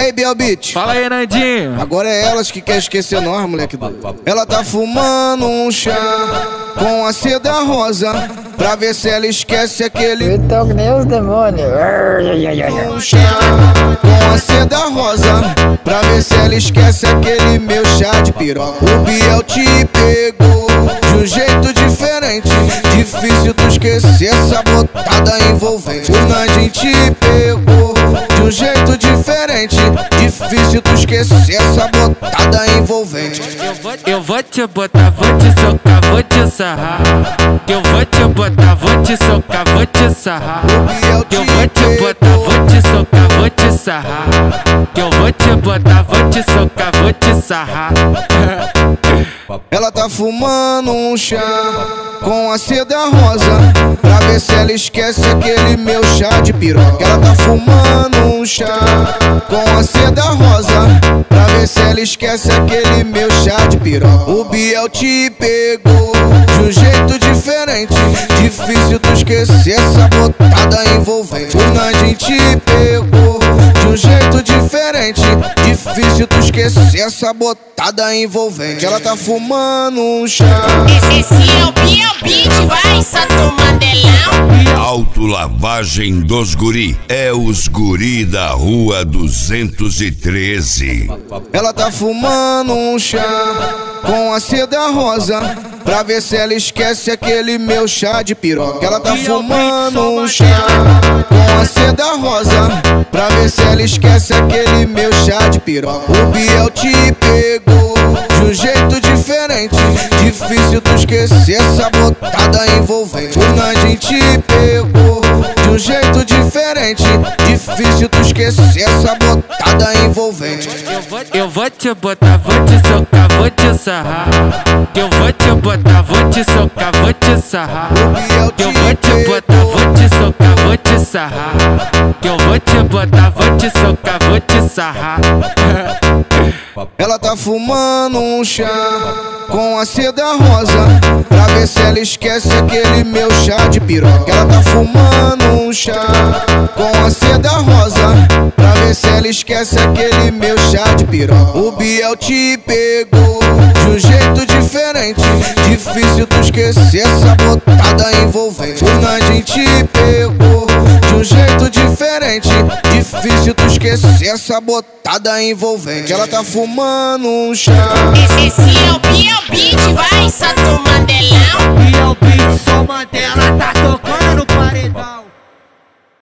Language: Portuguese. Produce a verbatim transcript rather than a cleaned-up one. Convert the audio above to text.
aí, Biel Beat? Fala aí, Nandinho. Agora é elas que quer esquecer nós, moleque doido. Ela tá fumando um chá com a seda rosa pra ver se ela esquece aquele. Eu tô que nem os demônios. Um chá com a seda rosa pra ver se ela esquece aquele meu chá de piroca. O Biel te pegou de um jeito diferente, difícil tu esquecer essa botada envolvente. O Nandinho te pegou de um jeito diferente, difícil tu esquecer essa botada envolvente. Eu vou, eu vou te botar, vou te socar, vou te sarrar. Que eu vou te botar, vou te socar, vou te sarrar. Que eu vou te botar, vou te socar, vou te sarrar. Que eu vou te botar, vou te socar, vou te sarrar. Ela tá fumando um chá com a seda rosa pra ver se ela esquece aquele meu chá de piroca. Ela tá fumando um chá com a seda rosa pra ver se ela esquece aquele meu chá de piroca. O Biel te pegou de um jeito diferente, difícil tu esquecer essa botada envolvente. O Nandinho te pegou de um jeito diferente, difícil tu esquecer essa botada envolvente. Ela tá fumando um chá. Esse é o Biel Beat, vai, Santo Mandelão. Autolavagem dos guri, é os guri da rua duzentos e treze. Ela tá fumando um chá com a seda rosa pra ver se ela esquece aquele meu chá de piroca. Ela tá fumando um chá com a seda rosa pra ver se ela esquece aquele meu chá de piroca. O Biel te pegou de um jeito diferente, difícil tu esquecer essa botada envolvente. O Nandinho te pegou de um jeito diferente, difícil tu esquecer essa botada envolvente. Eu vou, eu vou te botar, vou te socar, vou te sarrar. Que eu vou te botar, vou te socar, vou te sarrar. Que eu vou te botar, vou te socar, vou te sarrar. Que eu vou te botar, vou te socar, vou te sarrar. Ela tá fumando um chá com a seda rosa pra ver se ela esquece aquele meu chá de piroca. Ela tá fumando um chá com a seda rosa pra ver se ela esquece aquele meu chá de piroca. O Biel te pegou de um jeito diferente, difícil tu esquecer essa botada envolvente. O Nandinho te pegou de um jeito diferente, difícil tu esquecer essa botada envolvente. Ela tá fumando um chá. Esse é o Biel Beat, vai, Santo Mandelão. Biel Beat, só Mandela tá tocando no paredão.